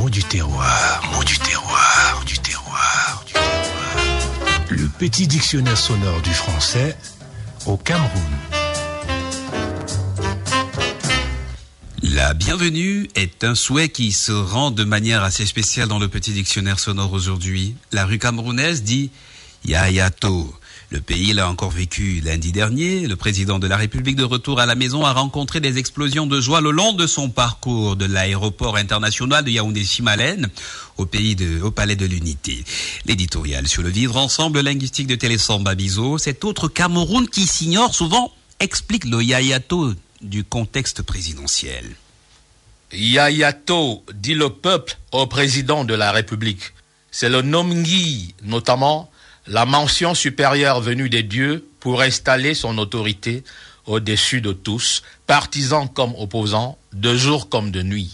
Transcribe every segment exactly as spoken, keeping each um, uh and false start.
mots du terroir, mots du terroir, du terroir, du terroir. Le petit dictionnaire sonore du français au Cameroun. La bienvenue est un souhait qui se rend de manière assez spéciale dans le petit dictionnaire sonore aujourd'hui. La rue camerounaise dit Yayato. Le pays l'a encore vécu lundi dernier. Le président de la République de retour à la maison a rencontré des explosions de joie le long de son parcours de l'aéroport international de Yaoundé-Simalène au pays de, au palais de l'Unité. L'éditorial sur le vivre ensemble linguistique de Télésamba Bizo, cet autre Cameroun qui s'ignore souvent, explique le Yayato du contexte présidentiel. Yayato dit le peuple au président de la République. C'est le Nomngi, notamment la mention supérieure venue des dieux pour installer son autorité au-dessus de tous, partisans comme opposants, de jour comme de nuit.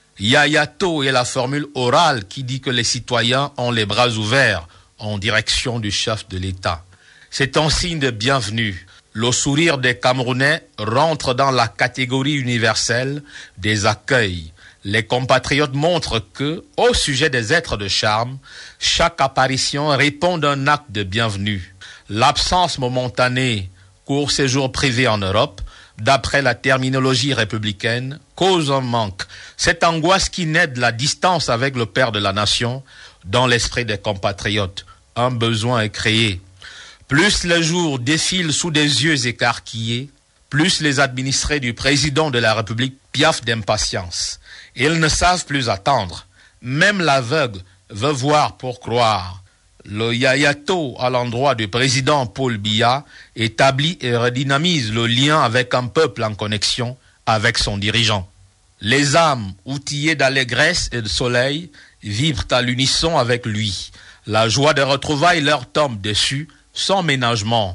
Yayato est la formule orale qui dit que les citoyens ont les bras ouverts en direction du chef de l'État. C'est un signe de bienvenue. Le sourire des Camerounais rentre dans la catégorie universelle des accueils. Les compatriotes montrent que, au sujet des êtres de charme, chaque apparition répond d'un acte de bienvenue. L'absence momentanée, court séjour privé en Europe, d'après la terminologie républicaine, cause un manque. Cette angoisse qui naît de la distance avec le père de la nation, dans l'esprit des compatriotes. Un besoin est créé. Plus les jours défilent sous des yeux écarquillés, plus les administrés du président de la République piaffent d'impatience. Ils ne savent plus attendre. Même l'aveugle veut voir pour croire. Le Yayato à l'endroit du président Paul Biya établit et redynamise le lien avec un peuple en connexion avec son dirigeant. Les âmes outillées d'allégresse et de soleil vibrent à l'unisson avec lui. La joie des retrouvailles leur tombe dessus sans ménagement.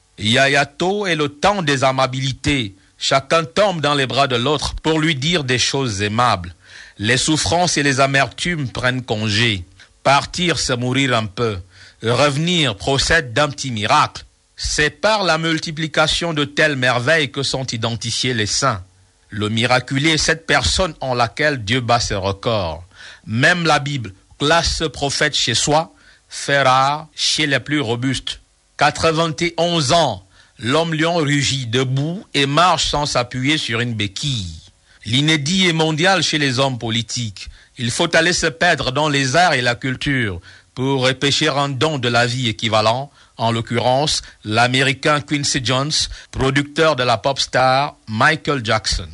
Yayato est le temps des amabilités. Chacun tombe dans les bras de l'autre pour lui dire des choses aimables. Les souffrances et les amertumes prennent congé. Partir, c'est mourir un peu. Revenir procède d'un petit miracle. C'est par la multiplication de telles merveilles que sont identifiés les saints. Le miraculé est cette personne en laquelle Dieu bat ses records. Même la Bible classe ce prophète chez soi, fait rare chez les plus robustes. quatre-vingt-onze ans, l'homme lion rugit debout et marche sans s'appuyer sur une béquille. L'inédit est mondial chez les hommes politiques. Il faut aller se perdre dans les arts et la culture pour repêcher un don de la vie équivalent, en l'occurrence l'américain Quincy Jones, producteur de la pop star Michael Jackson.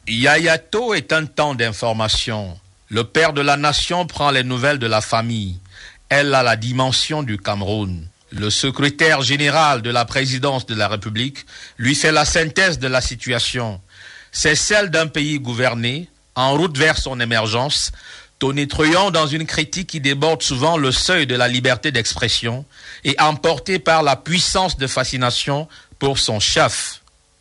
Yayato est un temps d'information. Le père de la nation prend les nouvelles de la famille. Elle a la dimension du Cameroun. Le secrétaire général de la présidence de la République lui fait la synthèse de la situation. C'est celle d'un pays gouverné, en route vers son émergence, tonitruant dans une critique qui déborde souvent le seuil de la liberté d'expression et emporté par la puissance de fascination pour son chef.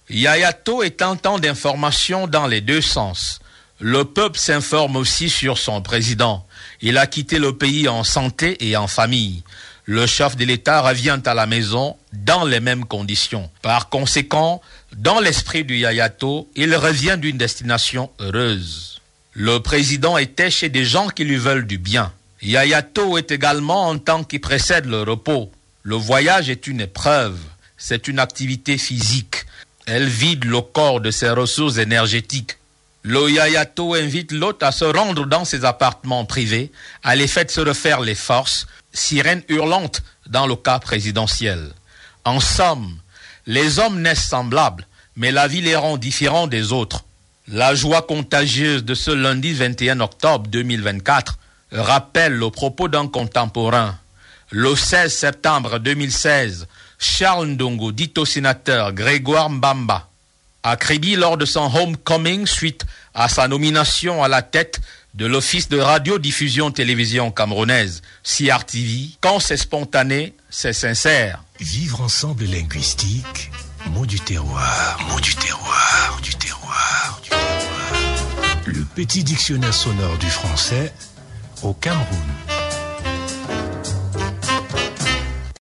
Yayato est un temps d'information dans les deux sens. Le peuple s'informe aussi sur son président. Il a quitté le pays en santé et en famille. Le chef de l'État revient à la maison dans les mêmes conditions. Par conséquent, dans l'esprit du Yayato, il revient d'une destination heureuse. Le président était chez des gens qui lui veulent du bien. Yayato est également un temps qui précède le repos. Le voyage est une épreuve. C'est une activité physique. Elle vide le corps de ses ressources énergétiques. Le Yayato invite l'hôte à se rendre dans ses appartements privés, à l'effet de se refaire les forces, sirène hurlante dans le cas présidentiel. En somme, les hommes naissent semblables, mais la vie les rend différents des autres. La joie contagieuse de ce lundi vingt et un octobre deux mille vingt-quatre rappelle le propos d'un contemporain. Le seize septembre deux mille seize, Charles Ndongo dit au sénateur Grégoire Mbamba, à Kribi lors de son homecoming suite à sa nomination à la tête de l'Office de radiodiffusion télévision camerounaise, C R T V, quand c'est spontané, c'est sincère. Vivre ensemble linguistique, mots du terroir, mots du terroir, du terroir, du terroir. Le petit dictionnaire sonore du français au Cameroun.